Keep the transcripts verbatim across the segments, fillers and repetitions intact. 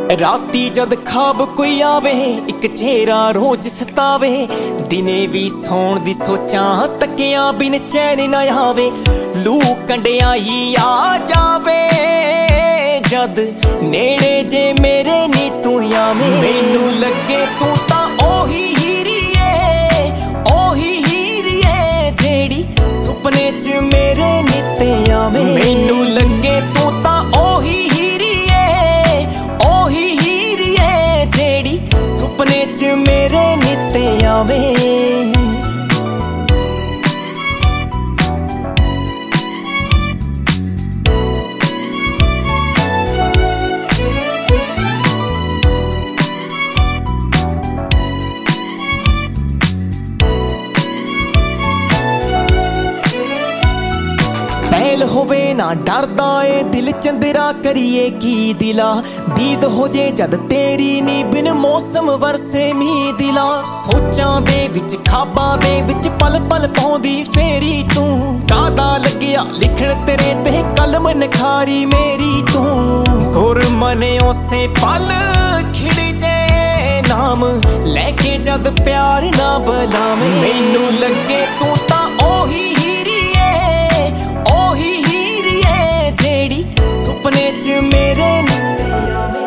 राती जद ख्वाब कोई आवे एक चेहरा रोज सतावे दिने भी सौण दी सोचां तकिया बिन चैन ना आवे लू कंडियाई आ जावे जद नेड़े जे मेरे नी तू आवे मैनू लगे तू तां ओही हीरीए ओही हीरीए जेड़ी सुपने च मेरे नित्ते आवे मैनू लगे तू तां ओही सुपने च मेरे नित्ते आवे पहल होवे ना डरदा ए दिल चंदरा करिए की दिला दीद हो जे जद तेरी नी बिन मौसम वरसे मी दिला सोचां दे विच खाबां दे विच पल पल पौंदी फेरी तू कादा लगिया लिखण तेरे ते कलम नखारी मेरी तू गुर मने उसे पल खिड़ जे नाम लेके जद प्यार ना बुलावे मैनू लगे तू तां ओही सुपने च मेरे नित्ते आवे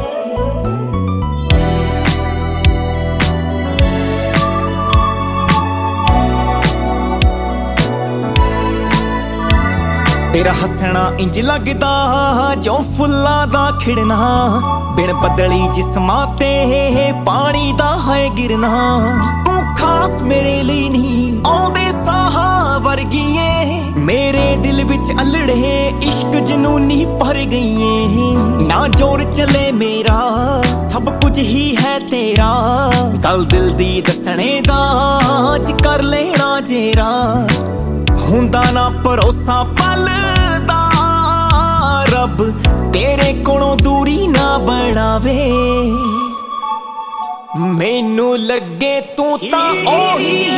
तेरा हसना इंज लगदा जो फुल्लां दा खिड़ना बिन बदली जिस्मां ते पानी दा है गिरना तू खास मेरे लिए नहीं आउंदे साहा वर्गीए मेरे दिल विच अल्लड़े इश्क जनूनी भर गईए ना जोर चले मेरा सब कुछ ही है तेरा गल दिल दी दसने दा अज कर लेना जेरा हुंदा ना भरोसा पल दा रब तेरे कोलों दूरी ना बनावे मैनू लगे तू तां ओही